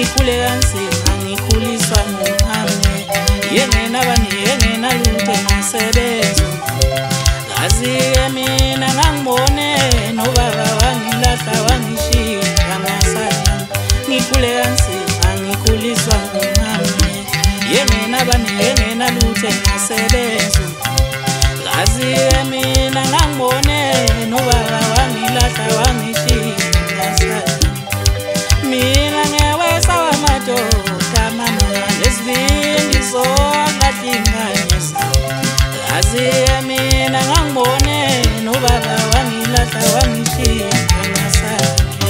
ngikhule kanzima ngikhuliswa ngumame yengenabani yengenalutho engasebenza ngazi-ke mina ngangibone nobaba wangilahla wangishiya ngasala ngikhule kanzima ngikhuliswa ngumame yengenabani yengenalutho engasebenza ngazi-ke mina ngangibone nobaba wangilahla wangishiya ngasala mina ngewesa wamadoda mama nesibindi sokahlinganyesa ngazi-ke mina ngangibone nobaba wangilahla wangishiya ngasala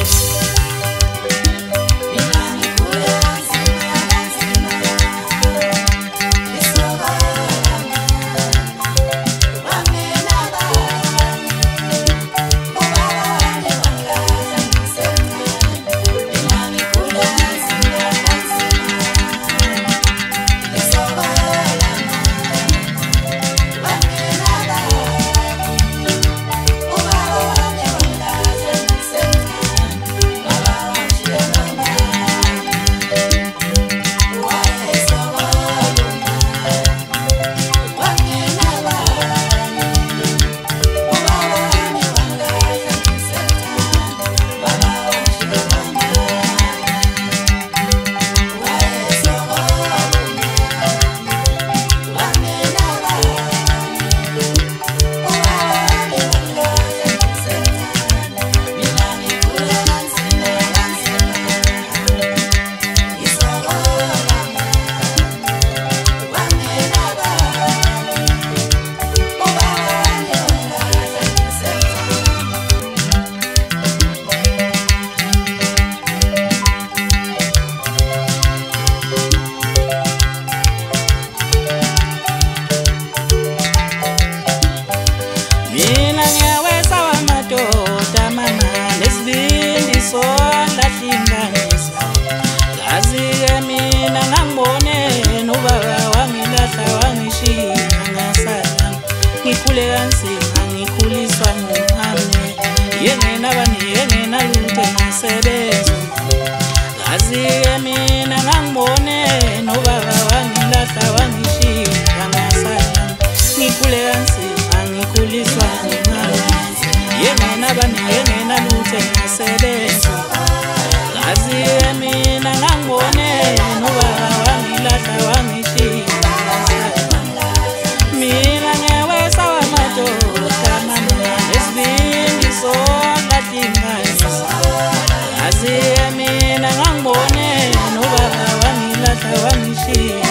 ngikhule kanzima ngikhuliswa ngumame yengenabani yengenalutho engasebenza ngazi-ke mina ngangibone nobaba wangilahla wangishiya ngasala ngikhule kanzima ngikhuliswa ngumame yengenabani yengenalutho engasebenza ngazi-ke mina ngangibone nobaba wangilahla wangishiya mina ngewesa wamadoda mama nesibindi sokahlinganyesa ngazi-ke mina ngangibone nobaba wangilahla wangishiya